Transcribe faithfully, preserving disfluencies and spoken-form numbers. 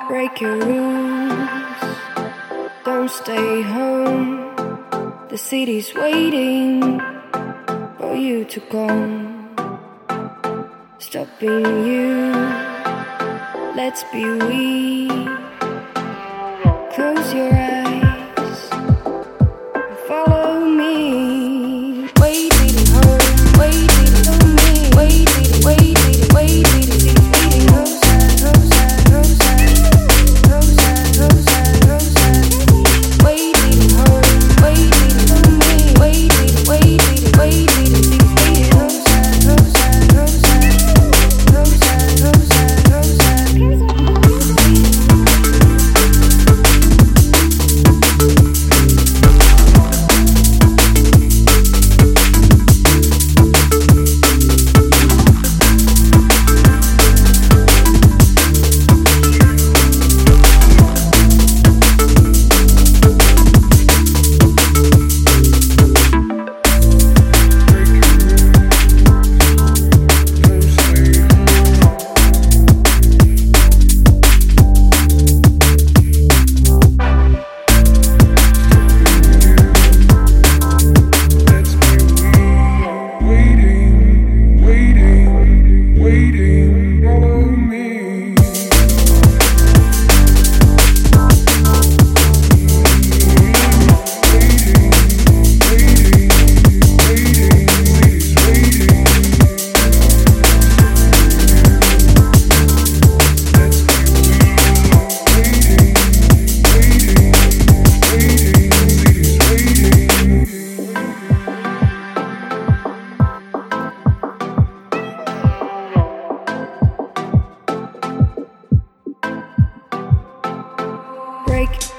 Break your rules, don't stay home. The city's waiting for you to come. Stopping you, let's be we. Close your eyes and follow me. Wait, waiting home, wait, waiting on me. Wait, waiting, wait, waiting, wait, waiting, waiting. Roadside, roadside, roadside, roadside, roadside, roadside. Wait, waiting home, wait, waiting on me. Wait, waiting, wait, waiting, wait, waiting, waiting. Roadside, roadside, roadside, roadside, roadside, roadside. Break